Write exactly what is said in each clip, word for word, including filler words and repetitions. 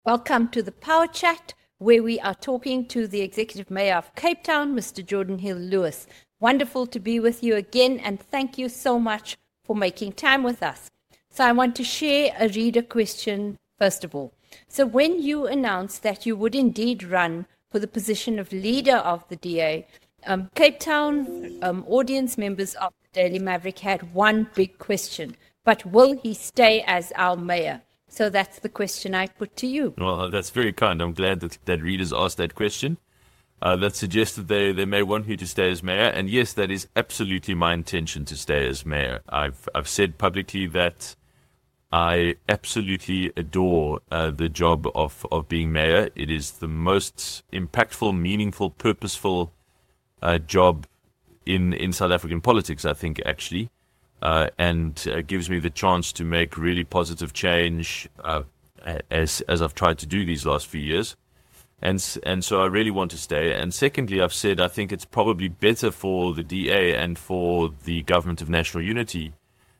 Welcome to the Power Chat, where we are talking to the Executive Mayor of Cape Town, Mister Jordan Hill-Lewis. Wonderful to be with you again, and thank you so much for making time with us. So I want to share a reader question first of all. So when you announced that you would indeed run for the position of leader of the D A, um, Cape Town um, audience members of the Daily Maverick had one big question, but will he stay as our mayor? So that's the question I put to you. Well, that's very kind. I'm glad that, that readers asked that question. Uh, that suggests that they, they may want me to stay as mayor. And yes, that is absolutely my intention to stay as mayor. I've I've said publicly that I absolutely adore uh, the job of, of being mayor. It is the most impactful, meaningful, purposeful uh, job in, in South African politics, I think, actually. Uh, and uh, gives me the chance to make really positive change uh, as as I've tried to do these last few years. And and so I really want to stay. And secondly, I've said I think it's probably better for the D A and for the Government of National Unity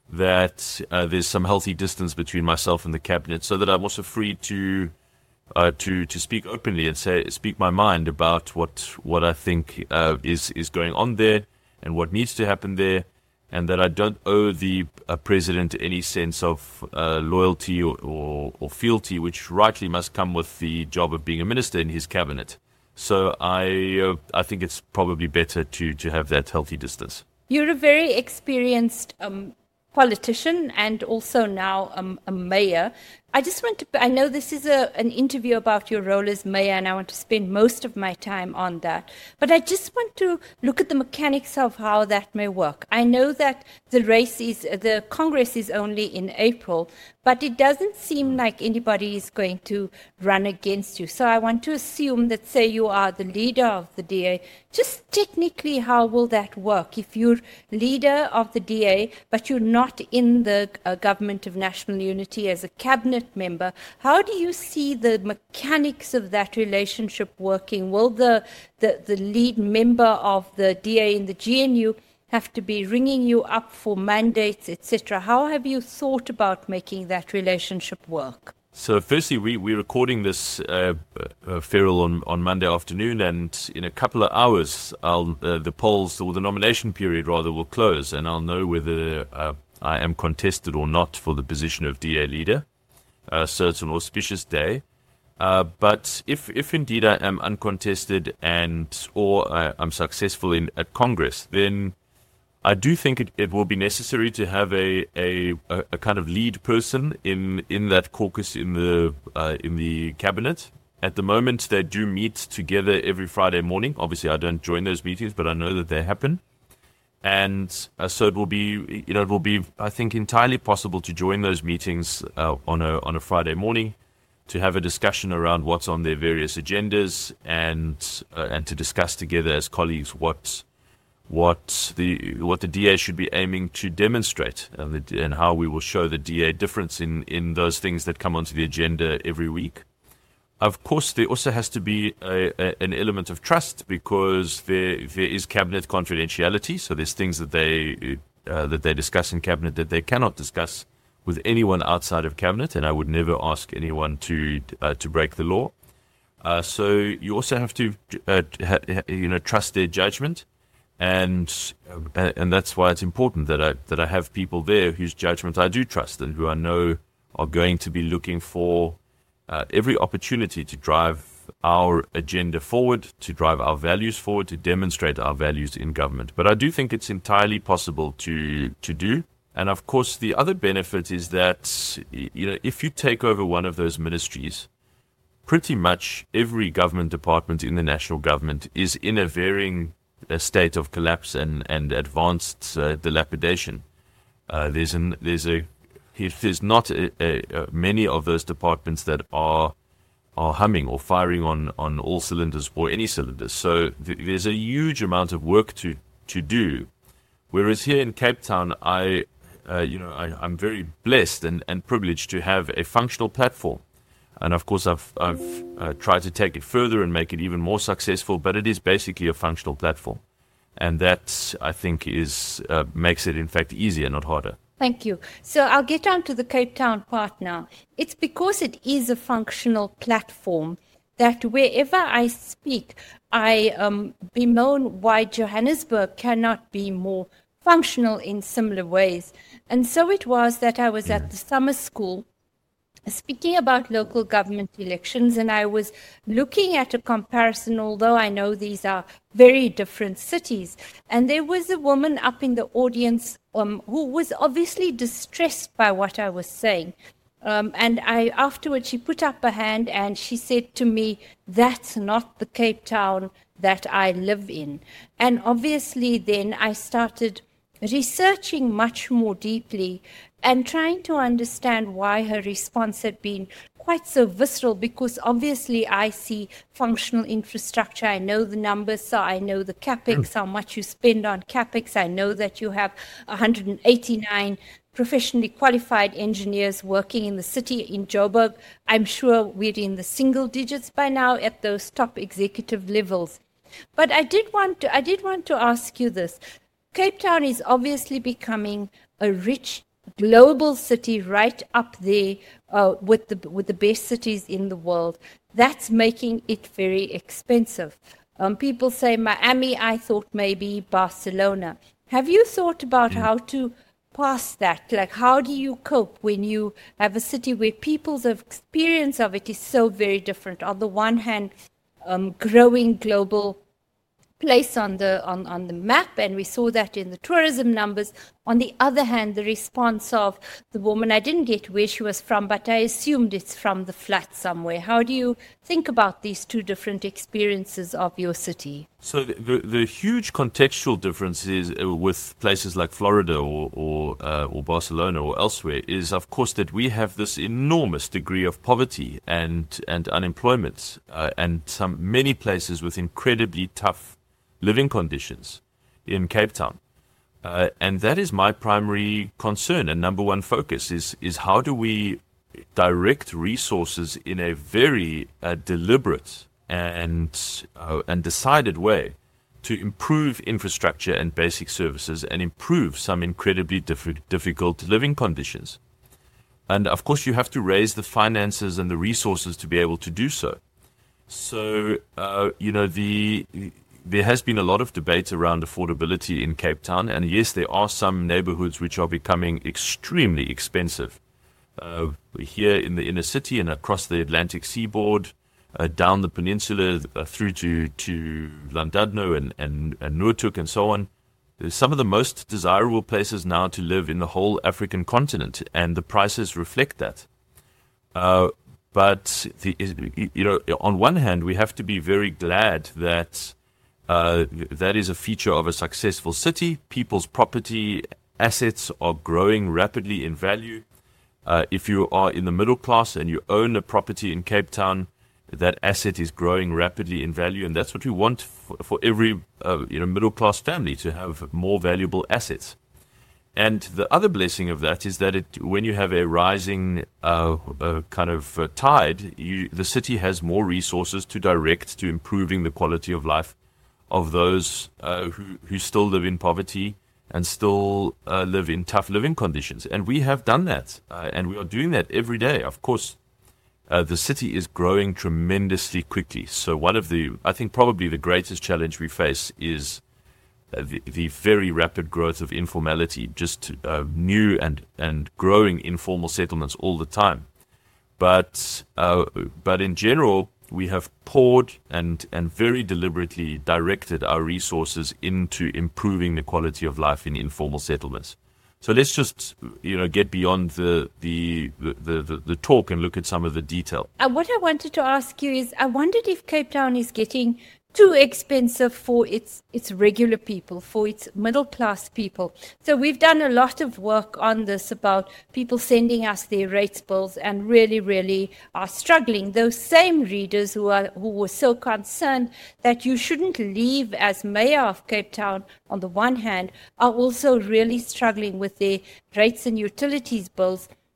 that uh, there's some healthy distance between myself and the cabinet, so that I'm also free to uh, to to speak openly and say speak my mind about what what I think uh, is is going on there and what needs to happen there. And that I don't owe the uh, president any sense of uh, loyalty or, or, or fealty, which rightly must come with the job of being a minister in his cabinet. So I uh, I think it's probably better to, to have that healthy distance. You're a very experienced um, politician and also now um, a mayor. I just want to, I know this is a, an interview about your role as mayor, and I want to spend most of my time on that. But I just want to look at the mechanics of how that may work. I know that the race is, the Congress is only in April, but it doesn't seem like anybody is going to run against you. So I want to assume that, say, you are the leader of the D A. Just technically, how will that work? If you're leader of the D A, but you're not in the uh, Government of National Unity as a cabinet member, how do you see the mechanics of that relationship working? Will the, the, the lead member of the D A in the G N U have to be ringing you up for mandates, et cetera? How have you thought about making that relationship work? So firstly, we, we're recording this uh, uh, Feral on, on Monday afternoon, and in a couple of hours, I'll, uh, the polls, or the nomination period rather, will close, and I'll know whether uh, I am contested or not for the position of D A leader. Uh, so it's an auspicious day. Uh, but if if indeed I am uncontested and or I, I'm successful in at Congress, then I do think it, it will be necessary to have a, a, a kind of lead person in, in that caucus in the uh, in the cabinet. At the moment, they do meet together every Friday morning. Obviously, I don't join those meetings, but I know that they happen. And uh, so it will be, you know, it will be, I think, entirely possible to join those meetings uh, on a on a Friday morning, to have a discussion around what's on their various agendas, and uh, and to discuss together as colleagues what what the what the D A should be aiming to demonstrate, and, the, and how we will show the D A difference in in those things that come onto the agenda every week. Of course, there also has to be a, a, an element of trust, because there there is cabinet confidentiality. So there's things that they uh, that they discuss in cabinet that they cannot discuss with anyone outside of cabinet, and I would never ask anyone to uh, to break the law. Uh, so you also have to uh, ha, you know trust their judgment, and uh, and that's why it's important that I that I have people there whose judgment I do trust, and who I know are going to be looking for Uh, every opportunity to drive our agenda forward, to drive our values forward, to demonstrate our values in government. But I do think it's entirely possible to to do. And of course, the other benefit is that, you know, if you take over one of those ministries, pretty much every government department in the national government is in a varying uh, state of collapse and and advanced uh, dilapidation. Uh, there's an there's a If there's not a, a, a, many of those departments that are are humming or firing on, on all cylinders, or any cylinders. So th- there's a huge amount of work to, to do. Whereas here in Cape Town, I uh, you know I, I'm very blessed and, and privileged to have a functional platform. And of course, I've I've uh, tried to take it further and make it even more successful. But it is basically a functional platform, and that, I think, is uh, makes it in fact easier, not harder. Thank you. So I'll get on to the Cape Town part now. It's because it is a functional platform that wherever I speak, I um, bemoan why Johannesburg cannot be more functional in similar ways. And so it was that I was at the summer school speaking about local government elections, and I was looking at a comparison, although I know these are very different cities. And there was a woman up in the audience um, who was obviously distressed by what I was saying. Um, and I afterwards, she put up a hand and she said to me, "That's not the Cape Town that I live in." And obviously then I started researching much more deeply and trying to understand why her response had been quite so visceral, because obviously I see functional infrastructure. I know the numbers, so I know the CapEx, how much you spend on CapEx. I know that you have one hundred eighty-nine professionally qualified engineers working in the city in Joburg. I'm sure we're in the single digits by now at those top executive levels. But I did want to, I did want to ask you this. Cape Town is obviously becoming a rich global city right up there uh, with the with the best cities in the world. That's making it very expensive. Um, people say Miami, I thought maybe Barcelona. Have you thought about how to pass that? Like, how do you cope when you have a city where people's experience of it is so very different? On the one hand, um, growing global place on the on, on the map, and we saw that in the tourism numbers. On the other hand, the response of the woman, I didn't get where she was from, but I assumed it's from the flat somewhere. How do you think about these two different experiences of your city? So the, the, the huge contextual difference is uh, with places like Florida or or, uh, or Barcelona or elsewhere is, of course, that we have this enormous degree of poverty and and unemployment, uh, and some many places with incredibly tough living conditions in Cape Town. Uh, and that is my primary concern and number one focus is, is how do we direct resources in a very uh, deliberate and, uh, and decided way to improve infrastructure and basic services and improve some incredibly diff- difficult living conditions. And of course, you have to raise the finances and the resources to be able to do so. So, uh, you know, the... There has been a lot of debate around affordability in Cape Town, and yes, there are some neighborhoods which are becoming extremely expensive. Uh, here in the inner city and across the Atlantic seaboard, uh, down the peninsula, uh, through to, to Llandudno and, and, and Noordhoek and so on. There's some of the most desirable places now to live in the whole African continent, and the prices reflect that. Uh, but, the, you know, on one hand, we have to be very glad that Uh, that is a feature of a successful city. People's property assets are growing rapidly in value. Uh, if you are in the middle class and you own a property in Cape Town, that asset is growing rapidly in value, and that's what we want for, for every uh, you know middle class family, to have more valuable assets. And the other blessing of that is that it, when you have a rising uh, uh, kind of uh, tide, you, the city has more resources to direct to improving the quality of life of those uh, who, who still live in poverty and still uh, live in tough living conditions. And we have done that, uh, and we are doing that every day. Of course, uh, the city is growing tremendously quickly. So one of the, I think probably the greatest challenge we face is uh, the, the very rapid growth of informality, just uh, new and, and growing informal settlements all the time. But uh, but in general, we have poured and, and very deliberately directed our resources into improving the quality of life in informal settlements. So let's just, you know, get beyond the the, the, the, the talk and look at some of the detail. Uh, what I wanted to ask you is, I wondered if Cape Town is getting too expensive for its its regular people, for its middle class people. So we've done a lot of work on this about people sending us their rates bills and really, really are struggling. Those same readers who are who were so concerned that you shouldn't leave as mayor of Cape Town on the one hand, are also really struggling with their rates and utilities bills.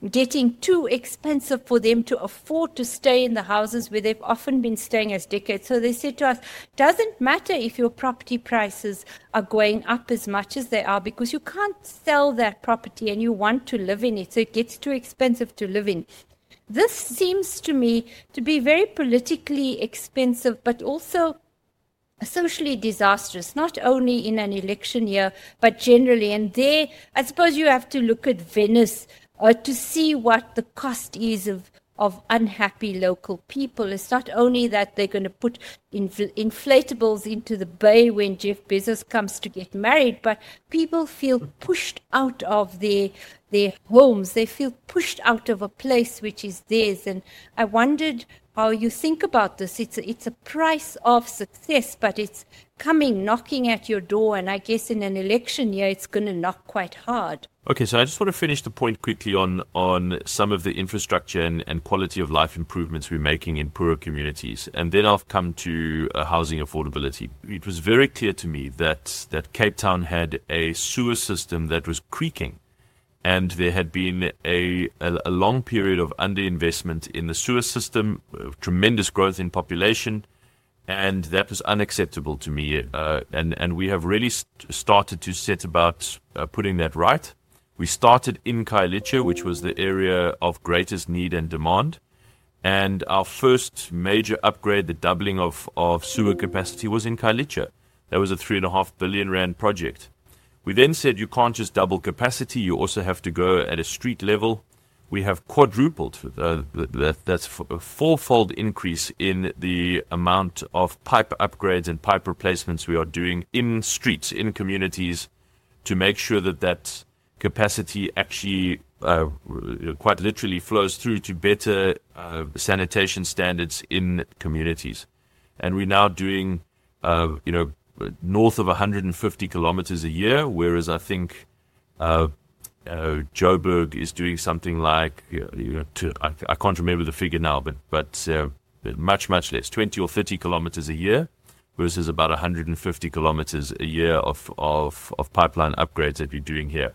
getting too expensive for them to afford to stay in the houses where they've often been staying as decades. So they said to us, doesn't matter if your property prices are going up as much as they are, because you can't sell that property and you want to live in it, so it gets too expensive to live in. This seems to me to be very politically expensive, but also socially disastrous, not only in an election year, but generally. And there, I suppose you have to look at Venice uh, to see what the cost is of, of unhappy local people. It's not only that they're going to put infl- inflatables into the bay when Jeff Bezos comes to get married, but people feel pushed out of their their homes. They feel pushed out of a place which is theirs. And I wondered how you think about this. It's a, it's a price of success, but it's coming, knocking at your door. And I guess in an election year, it's going to knock quite hard. Okay, so I just want to finish the point quickly on, on some of the infrastructure and, and quality of life improvements we're making in poorer communities. And then I'll come to uh, housing affordability. It was very clear to me that, that Cape Town had a sewer system that was creaking. And there had been a, a, a long period of underinvestment in the sewer system, uh, tremendous growth in population, and that was unacceptable to me. Uh, and, and we have really st- started to set about uh, putting that right. We started in Khayelitsha, which was the area of greatest need and demand. And our first major upgrade, the doubling of, of sewer capacity, was in Khayelitsha. That was a three and a half billion rand project. We then said you can't just double capacity, you also have to go at a street level. We have quadrupled, uh, that, that's a fourfold increase in the amount of pipe upgrades and pipe replacements we are doing in streets, in communities, to make sure that that capacity actually uh, quite literally flows through to better uh, sanitation standards in communities. And we're now doing, uh, you know, north of one hundred fifty kilometers a year, whereas I think uh, uh, Joburg is doing something like, you know, to, I, I can't remember the figure now, but but uh, much, much less, twenty or thirty kilometers a year, versus about one hundred fifty kilometers a year of, of, of pipeline upgrades that we're doing here.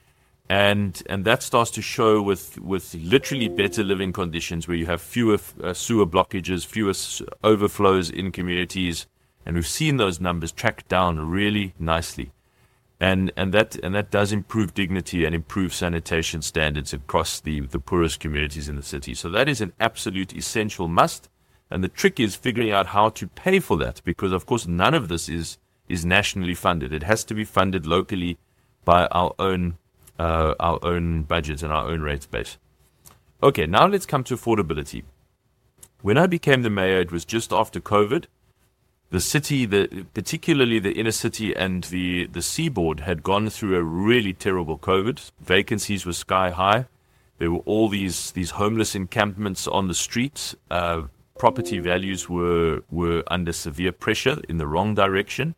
And and that starts to show with, with literally better living conditions, where you have fewer uh, sewer blockages, fewer s- overflows in communities. And we've seen those numbers track down really nicely. And and that and that does improve dignity and improve sanitation standards across the, the poorest communities in the city. So that is an absolute essential must. And the trick is figuring out how to pay for that, because, of course, none of this is, is nationally funded. It has to be funded locally by our own uh, our own budgets and our own rates base. Okay, now let's come to affordability. When I became the mayor, it was just after COVID. The city, the, particularly the inner city and the, the seaboard, had gone through a really terrible COVID. Vacancies were sky high. There were all these, these homeless encampments on the streets. Uh, property values were were under severe pressure in the wrong direction.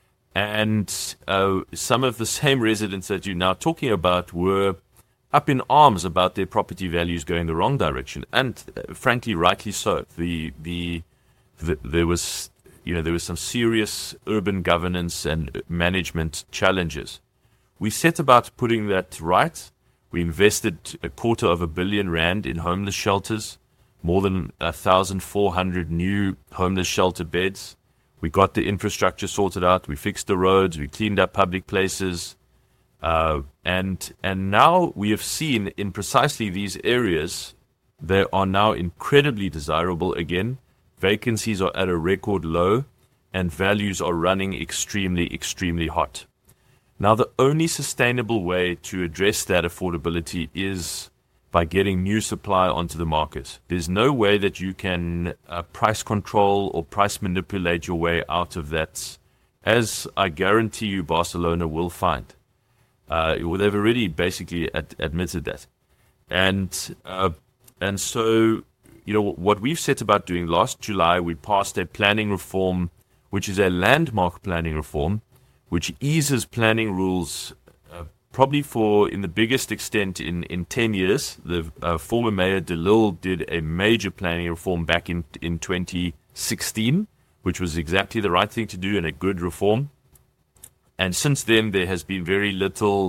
And uh, some of the same residents that you're now talking about were up in arms about their property values going the wrong direction. And uh, frankly, rightly so. The, the, the there was... You know, there was some serious urban governance and management challenges. We set about putting that right. We invested a quarter of a billion rand in homeless shelters, more than one thousand four hundred new homeless shelter beds. We got the infrastructure sorted out. We fixed the roads. We cleaned up public places. Uh, and and now we have seen in precisely these areas, they are now incredibly desirable again. Vacancies are at a record low, and values are running extremely, extremely hot. Now, the only sustainable way to address that affordability is by getting new supply onto the market. There's no way that you can uh, price control or price manipulate your way out of that, as I guarantee you Barcelona will find. Uh, they've already basically ad- admitted that. And uh, and so... You know, what we've set about doing last July, we passed a planning reform, which is a landmark planning reform, which eases planning rules uh, probably for, in the biggest extent, in, in ten years. The uh, former mayor, De Lille, did a major planning reform back in, in twenty sixteen, which was exactly the right thing to do and a good reform. And since then, there has been very little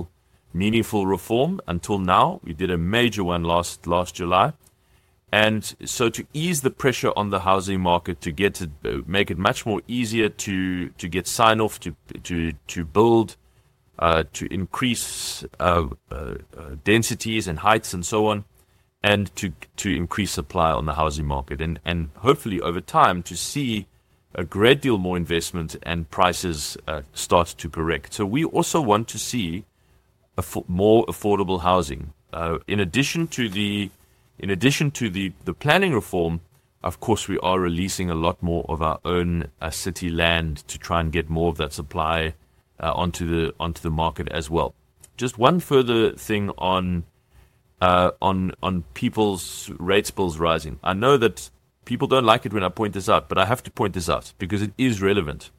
meaningful reform until now. We did a major one last last July. And so to ease the pressure on the housing market, to get it, make it much more easier to, to get sign-off, to to to build, uh, to increase uh, uh, uh, densities and heights and so on, and to to increase supply on the housing market, and, and hopefully over time to see a great deal more investment and prices uh, start to correct. So we also want to see a more affordable housing. Uh, in addition to the In addition to the, the planning reform, of course, we are releasing a lot more of our own uh, city land to try and get more of that supply uh, onto the onto the market as well. Just one further thing on uh, on on people's rates bills rising. I know that people don't like it when I point this out, but I have to point this out because it is relevant.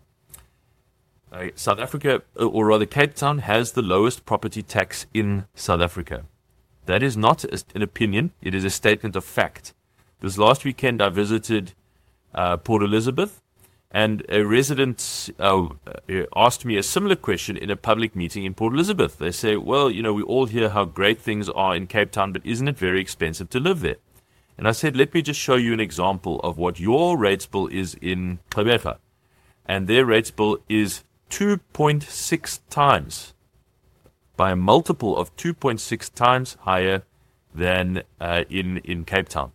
Uh, South Africa, or rather Cape Town, has the lowest property tax in South Africa. That is not an opinion. It is a statement of fact. This last weekend, I visited uh, Port Elizabeth, and a resident uh, asked me a similar question in a public meeting in Port Elizabeth. They say, well, you know, we all hear how great things are in Cape Town, but isn't it very expensive to live there? And I said, let me just show you an example of what your rates bill is in Gqeberha. And their rates bill is two point six times, by a multiple of two point six times higher than uh, in, in Cape Town.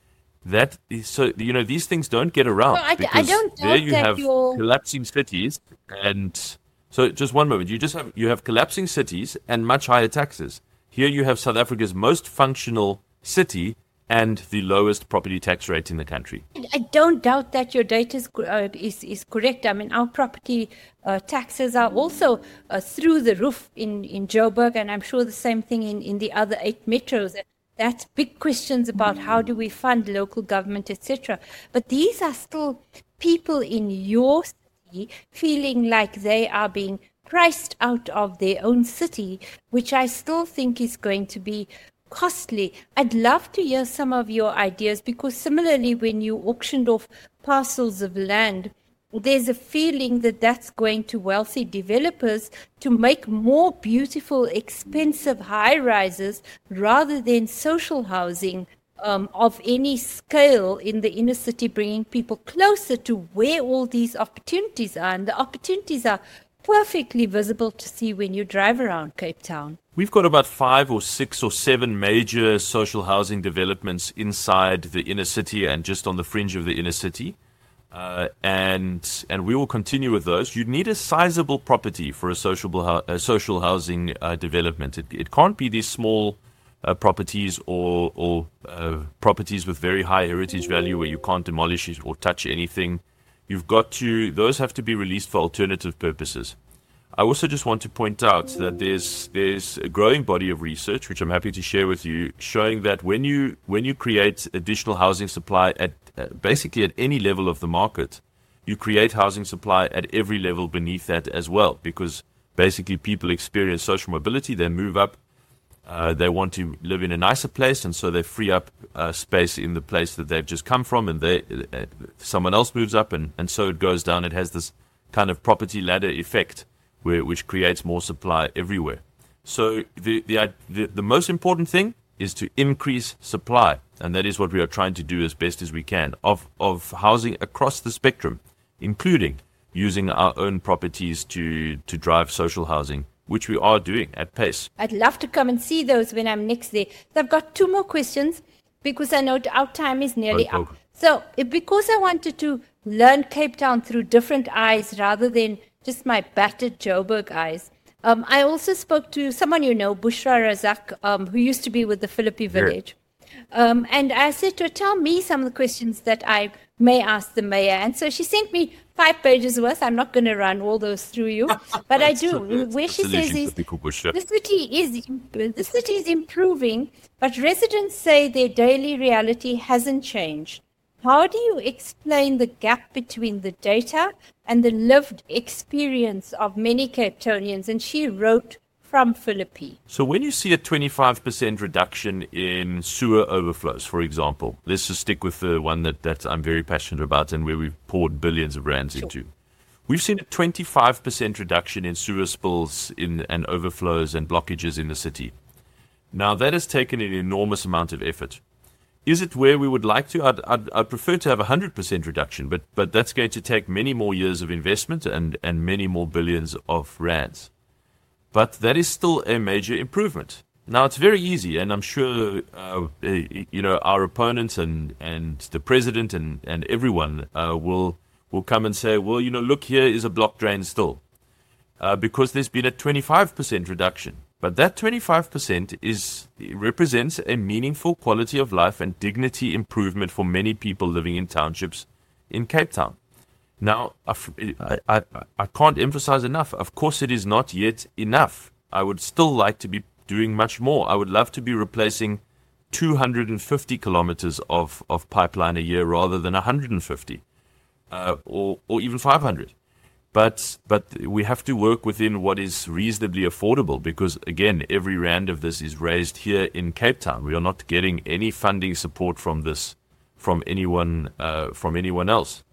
That is, so, you know, these things don't get around. No, I, because I don't there you have you're... collapsing cities, and so just one moment. You just have you have collapsing cities and much higher taxes. Here you have South Africa's most functional city and the lowest property tax rate in the country. I don't doubt that your data is uh, is, is correct. I mean, our property uh, taxes are also uh, through the roof in, in Joburg, and I'm sure the same thing in, in the other eight metros. That's big questions about how do we fund local government, et cetera. But these are still people in your city feeling like they are being priced out of their own city, which I still think is going to be costly. I'd love to hear some of your ideas, because similarly, when you auctioned off parcels of land, there's a feeling that that's going to wealthy developers to make more beautiful, expensive high-rises rather than social housing um, of any scale in the inner city, bringing people closer to where all these opportunities are. And the opportunities are perfectly visible to see when you drive around Cape Town. We've got about five or six or seven major social housing developments inside the inner city and just on the fringe of the inner city. Uh, and and we will continue with those. You need a sizable property for a social, a social housing uh, development. It, it can't be these small uh, properties or, or uh, properties with very high heritage value where you can't demolish it or touch anything. You've got to, those have to be released for alternative purposes. I also just want to point out that there's there's a growing body of research, which I'm happy to share with you, showing that when you when you create additional housing supply at uh, basically at any level of the market, you create housing supply at every level beneath that as well, because basically people experience social mobility, they move up, uh, they want to live in a nicer place, and so they free up uh, space in the place that they've just come from, and they uh, someone else moves up, and, and so it goes down. It has this kind of property ladder effect, Where, which creates more supply everywhere. So the, the the the most important thing is to increase supply, and that is what we are trying to do as best as we can of of housing across the spectrum, including using our own properties to to drive social housing, which we are doing at pace. I'd love to come and see those when I'm next there. So I've got two more questions, because I know our time is nearly oh, oh. up. So because I wanted to learn Cape Town through different eyes rather than just my battered Joburg eyes. Um, I also spoke to someone you know, Bushra Razak, um, who used to be with the Philippi Village. Um, and I said to her, tell me some of the questions that I may ask the mayor. And so she sent me five pages worth. I'm not going to run all those through you, but I do. Where she says is, the city is, the city is improving, but residents say their daily reality hasn't changed. How do you explain the gap between the data and the lived experience of many Cape Townians? And she wrote from Philippi. So when you see a twenty-five percent reduction in sewer overflows, for example, let's just stick with the one that, that I'm very passionate about and where we've poured billions of rands Sure. into. we've seen a twenty-five percent reduction in sewer spills in, and overflows and blockages in the city. Now, that has taken an enormous amount of effort. Is it where we would like to? I'd, I'd, I'd prefer to have a one hundred percent reduction, but, but that's going to take many more years of investment and, and many more billions of rands. But that is still a major improvement. Now, it's very easy, and I'm sure uh, you know our opponents and, and the president and, and everyone uh, will will come and say, well, you know, look, here is a block drain still, uh, because there's been a twenty-five percent reduction. But that twenty-five percent is represents a meaningful quality of life and dignity improvement for many people living in townships in Cape Town. Now, I, I, I can't emphasize enough, of course it is not yet enough. I would still like to be doing much more. I would love to be replacing two hundred fifty kilometers of, of pipeline a year rather than one hundred fifty, uh, or, or even five hundred. But but we have to work within what is reasonably affordable because, again, every rand of this is raised here in Cape Town. We are not getting any funding support from this from anyone uh, from anyone else.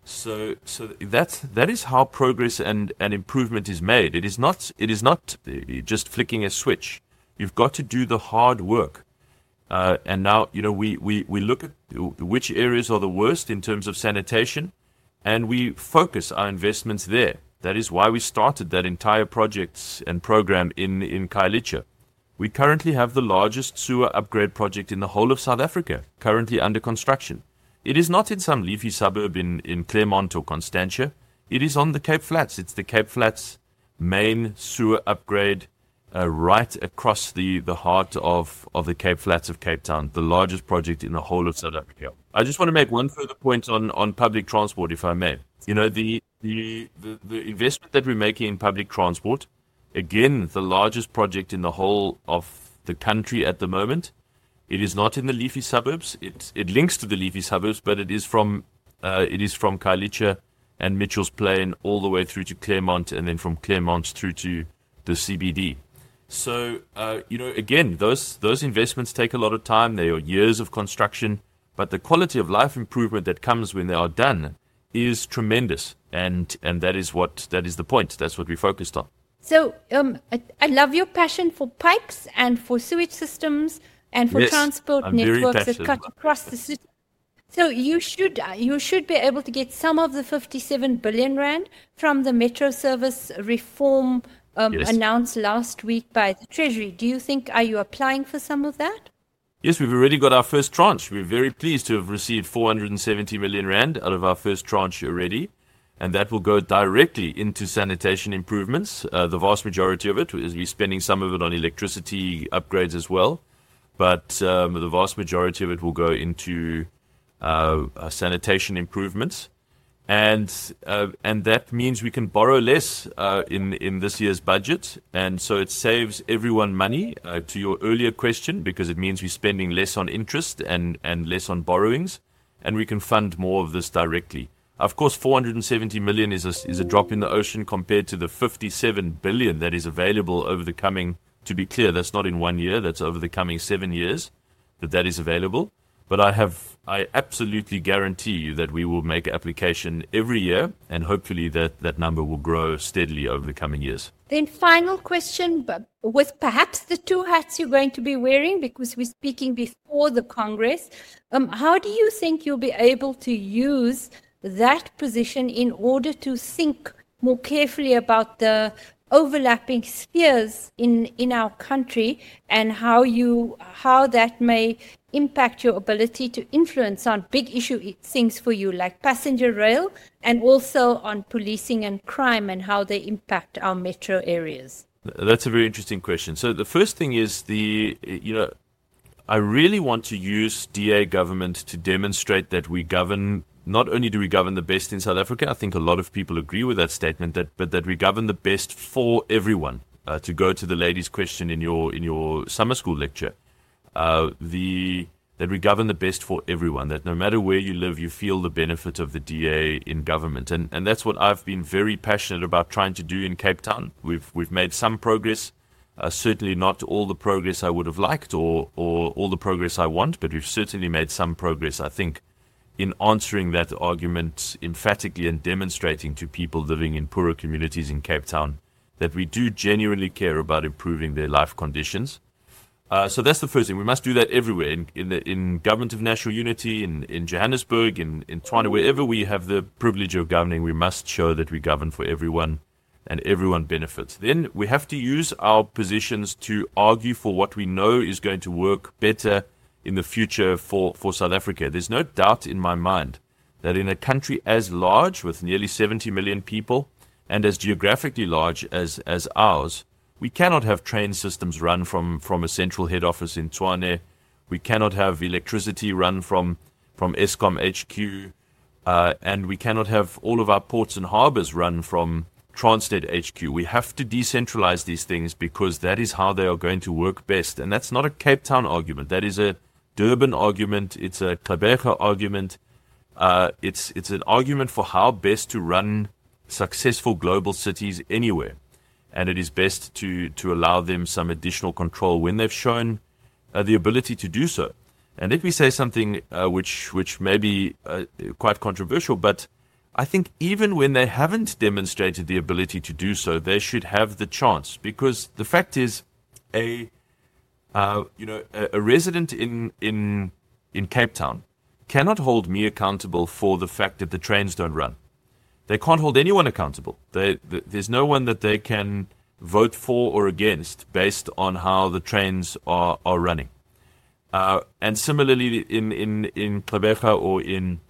So so that's that is how progress and, and improvement is made. It is not it is not just flicking a switch. You've got to do the hard work. Uh, and now you know we, we, we look at which areas are the worst in terms of sanitation. And we focus our investments there. That is why we started that entire project and program in, in Khayelitsha. We currently have the largest sewer upgrade project in the whole of South Africa, currently under construction. It is not in some leafy suburb in, in Claremont or Constantia. It is on the Cape Flats. It's the Cape Flats main sewer upgrade uh, right across the, the heart of, of the Cape Flats of Cape Town, the largest project in the whole of South Africa. I just want to make one further point on, on public transport, if I may. You know, the, the, the, the investment that we're making in public transport, again, the largest project in the whole of the country at the moment. It is not in the leafy suburbs. It it links to the leafy suburbs, but it is from uh, it is from Khayelitsha and Mitchell's Plain all the way through to Claremont, and then from Claremont through to the C B D. So, uh, you know, again, those those investments take a lot of time. They are years of construction, but the quality of life improvement that comes when they are done is tremendous, and and that is what that is the point. That's what we focused on. So, um, I, I love your passion for pipes and for sewage systems and for yes, transport I'm networks that cut across the city. So you should you should be able to get some of the fifty-seven billion rand from the Metro Service reform um, yes. announced last week by the Treasury. Do you think, are you applying for some of that? Yes, we've already got our first tranche. We're very pleased to have received four hundred seventy million rand out of our first tranche already, and that will go directly into sanitation improvements. Uh, the vast majority of it is we're spending some of it on electricity upgrades as well, but um, the vast majority of it will go into uh, uh, sanitation improvements. And uh, and that means we can borrow less uh, in in this year's budget, and so it saves everyone money. Uh, to your earlier question, because it means we're spending less on interest and, and less on borrowings, and we can fund more of this directly. Of course, four hundred seventy million is a, is a drop in the ocean compared to the fifty-seven billion that is available over the coming. To be clear, that's not in one year; that's over the coming seven years that that is available. But I have, I absolutely guarantee you that we will make application every year, and hopefully that, that number will grow steadily over the coming years. Then final question, but with perhaps the two hats you're going to be wearing, because we're speaking before the Congress, um, how do you think you'll be able to use that position in order to think more carefully about the overlapping spheres in, in our country, and how you how that may impact your ability to influence on big issue things for you, like passenger rail, and also on policing and crime and how they impact our metro areas? That's a very interesting question. So the first thing is the, you know, I really want to use D A government to demonstrate that we govern. Not only do we govern the best in South Africa, I think a lot of people agree with that statement, that but that we govern the best for everyone. Uh, to go to the lady's question in your in your summer school lecture, uh, the that we govern the best for everyone. That no matter where you live, you feel the benefit of the D A in government, and and that's what I've been very passionate about trying to do in Cape Town. We've we've made some progress, uh, certainly not all the progress I would have liked, or or all the progress I want, but we've certainly made some progress, I think, in answering that argument emphatically and demonstrating to people living in poorer communities in Cape Town that we do genuinely care about improving their life conditions. Uh, so that's the first thing. We must do that everywhere, in in, the, in Government of National Unity, in, in Johannesburg, in, in Tshwane, wherever we have the privilege of governing, we must show that we govern for everyone and everyone benefits. Then we have to use our positions to argue for what we know is going to work better in the future for, for South Africa. There's no doubt in my mind that in a country as large, with nearly seventy million people, and as geographically large as, as ours, we cannot have train systems run from, from a central head office in Tshwane. We cannot have electricity run from, from Eskom H Q. Uh, and we cannot have all of our ports and harbors run from Transnet H Q. We have to decentralize these things because that is how they are going to work best. And that's not a Cape Town argument. That is a Durban argument. It's a Gqeberha argument. Uh, it's, it's an argument for how best to run successful global cities anywhere. And it is best to, to allow them some additional control when they've shown uh, the ability to do so. And let me say something uh, which which may be uh, quite controversial, but I think even when they haven't demonstrated the ability to do so, they should have the chance. Because the fact is, a uh, you know a, a resident in in in Cape Town cannot hold me accountable for the fact that the trains don't run. They can't hold anyone accountable. They, th- there's no one that they can vote for or against based on how the trains are, are running. Uh, and similarly in, in, in Gqeberha or in,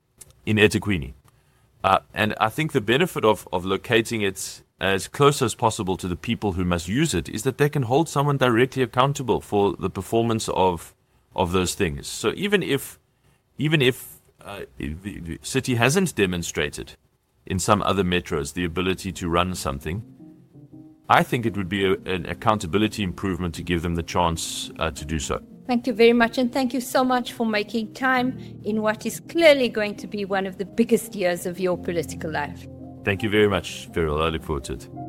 in eThekwini. Uh, and I think the benefit of, of locating it as close as possible to the people who must use it is that they can hold someone directly accountable for the performance of, of those things. So even if, even if uh, the, the city hasn't demonstrated in some other metros the ability to run something, I think it would be a, an accountability improvement to give them the chance uh, to do so. Thank you very much, and thank you so much for making time in what is clearly going to be one of the biggest years of your political life. Thank you very much, Ferrell. I look forward to it.